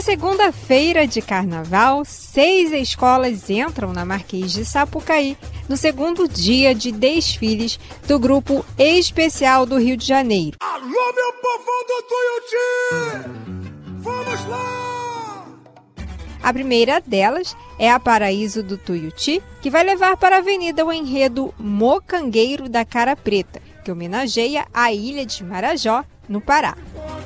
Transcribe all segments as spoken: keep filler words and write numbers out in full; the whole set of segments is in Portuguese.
segunda-feira de carnaval, seis escolas entram na Marquês de Sapucaí no segundo dia de desfiles do Grupo Especial do Rio de Janeiro. Alô, meu povão do Tuiuti! Vamos lá! A primeira delas é a Paraíso do Tuiuti, que vai levar para a avenida o enredo Mocangueiro da Cara Preta, que homenageia a ilha de Marajó, no Pará.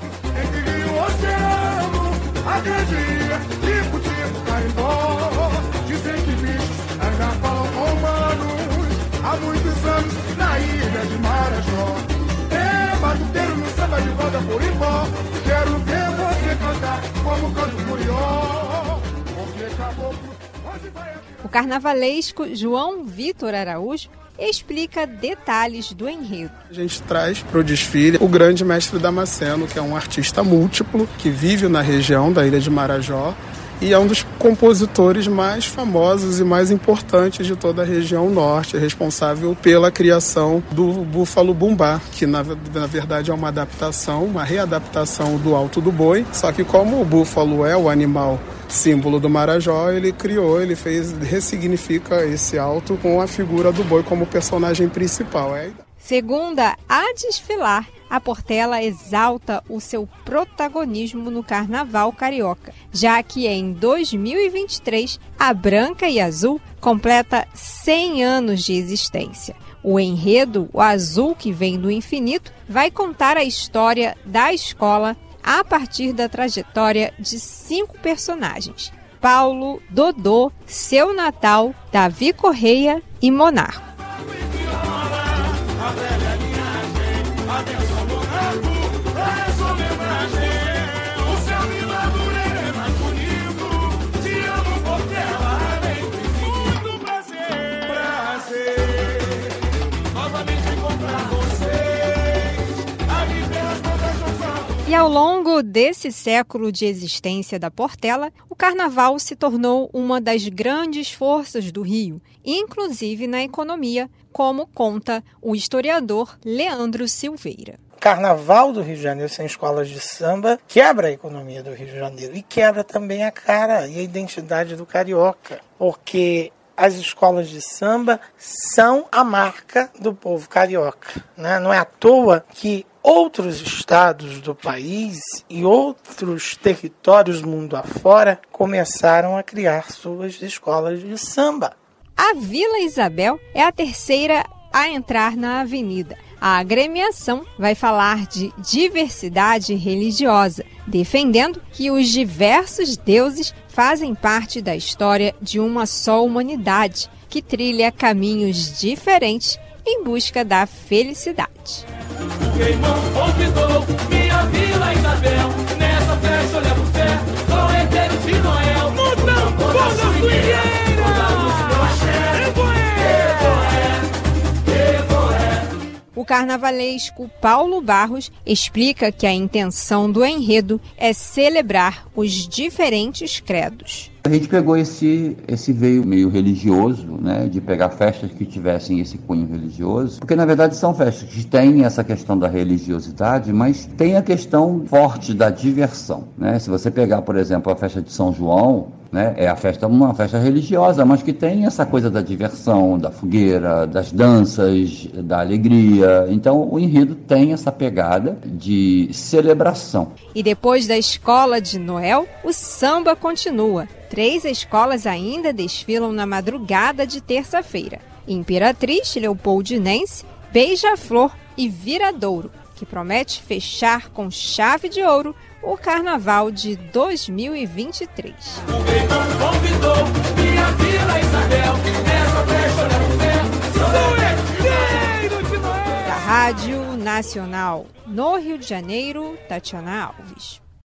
Dizem que bichos ainda falam com humanos há muitos anos na ilha de Marajó. É batuteiro no samba de roda por embó. Quero ver você cantar como canto curió. Porque caboclo, onde vai a... O carnavalesco João Vitor Araújo explica detalhes do enredo. A gente traz para o desfile o grande mestre Damasceno, que é um artista múltiplo, que vive na região da ilha de Marajó e é um dos compositores mais famosos e mais importantes de toda a região norte, responsável pela criação do Búfalo Bumbá, que na, na verdade é uma adaptação, uma readaptação do Alto do Boi, só que como o búfalo é o animal símbolo do Marajó, ele criou, ele fez, ressignifica esse alto com a figura do boi como personagem principal. É... Segunda a desfilar, a Portela exalta o seu protagonismo no Carnaval Carioca, já que em dois mil e vinte e três a Branca e Azul completa cem anos de existência. O enredo, o Azul que vem do infinito, vai contar a história da escola a partir da trajetória de cinco personagens: Paulo, Dodô, Seu Natal, Davi Correia e Monarco. E ao longo desse século de existência da Portela, o carnaval se tornou uma das grandes forças do Rio, inclusive na economia, como conta o historiador Leandro Silveira. O carnaval do Rio de Janeiro, sem escolas de samba, quebra a economia do Rio de Janeiro e quebra também a cara e a identidade do carioca, porque as escolas de samba são a marca do povo carioca, né? Não é à toa que outros estados do país e outros territórios mundo afora começaram a criar suas escolas de samba. A Vila Isabel é a terceira a entrar na avenida. A agremiação vai falar de diversidade religiosa, defendendo que os diversos deuses fazem parte da história de uma só humanidade, que trilha caminhos diferentes em busca da felicidade. Quem não convidou minha Vila Isabel, nessa festa eu levo fé, sou o herdeiro de Noel. Muda toda a suinheira, meu axé, O carnavalesco Paulo Barros explica que a intenção do enredo é celebrar os diferentes credos. A gente pegou esse, esse veio meio religioso, né, de pegar festas que tivessem esse cunho religioso, porque na verdade são festas que têm essa questão da religiosidade, mas tem a questão forte da diversão, né? Se você pegar, por exemplo, a festa de São João, né, é a festa, uma festa religiosa, mas que tem essa coisa da diversão, da fogueira, das danças, da alegria. Então o enredo tem essa pegada de celebração. E depois da escola de Noel, o samba continua. Três escolas ainda desfilam na madrugada de terça-feira: Imperatriz, Leopoldinense, Beija-Flor e Viradouro, que promete fechar com chave de ouro o Carnaval de dois mil e vinte e três. O rei não convidou minha Vila Isabel, nessa festa eu levo fé, sou herdeiro de Noel. Da Rádio Nacional, no Rio de Janeiro, Tatiana Alves.